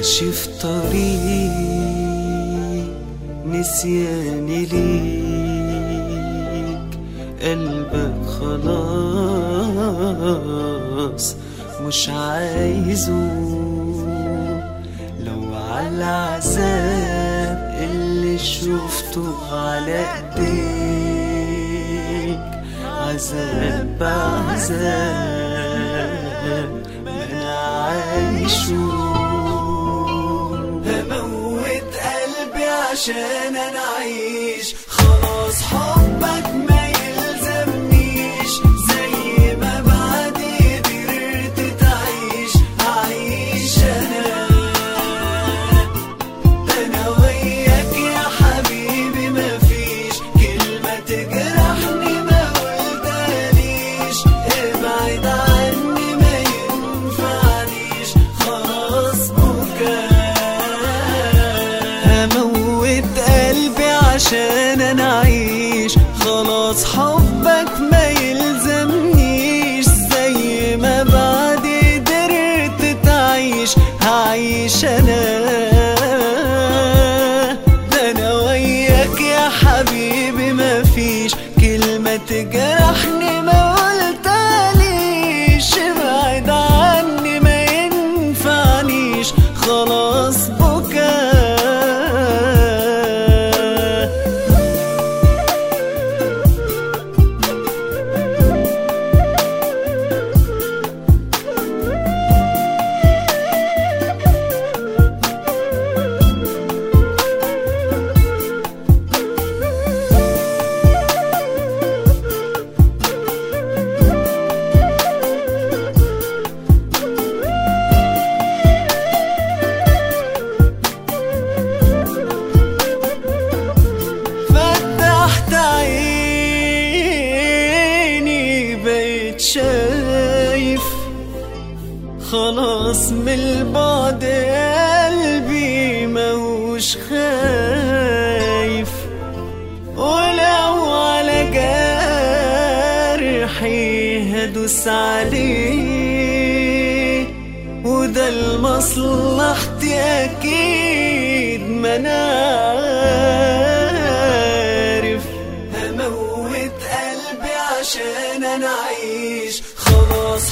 ماشي في طريق نسياني ليك، قلبك خلاص مش عايزه. لو على العذاب اللي شفته على ايديك، عذاب بعذاب ما انا عايشه. هموت قلبي عشان انا اعيش، خلاص حبك ما يلزمنيش. زي ما بعدي قدرت تعيش، هعيش انا وياك يا حبيبي. مفيش كلمة تجرحني ما قلتليش، ابعد عني ما ينفعنيش، خلاص هموت قلبي عشان انا اعيش، خلاص حبك ما يلزمنيش. زي ما بعدي قدرت تعيش، هعيش انا وياك يا حبيبي. مفيش كلمة تجرحني ما قلتليش، ابعد عني ما ينفعنيش، خلاص بكا. شايف خلاص من البعد قلبي موش خايف، ولو على جرحي هدوس عليه، وده لمصلحتي اكيد ما انا عارف. هموت قلبي عشان انا اعيش، خلاص